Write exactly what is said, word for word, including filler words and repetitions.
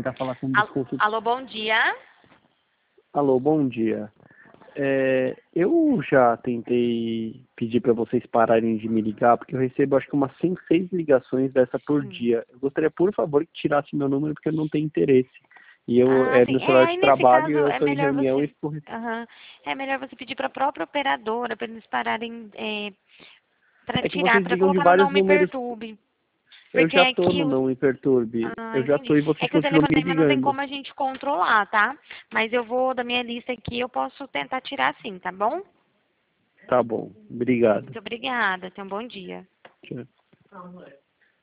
tentar falar com um dos Alô, consultores. alô, bom dia. Alô, bom dia. É, eu já tentei pedir para vocês pararem de me ligar, porque eu recebo acho que umas cinco, seis ligações dessa por Sim. dia. Eu gostaria, por favor, que tirasse meu número, porque eu não tenho interesse. E eu Ah, é sim. meu É, celular aí de nesse trabalho e caso eu é estou em melhor reunião e você, fico... aham, é melhor você pedir para a própria operadora para eles pararem, é, para É que tirar, vocês para ligam de colocar no vários não me números. perturbe. Eu Porque já tô aqui no os... Não Me Perturbe. Ah, Eu já tô entendi. e É vocês que o continuam me telefonema não tem ligando. como a gente controlar, tá? Mas eu vou, da minha lista aqui, eu posso tentar tirar sim, tá bom? Tá bom. Obrigado. Muito obrigada. Tenha um bom dia. Tchau.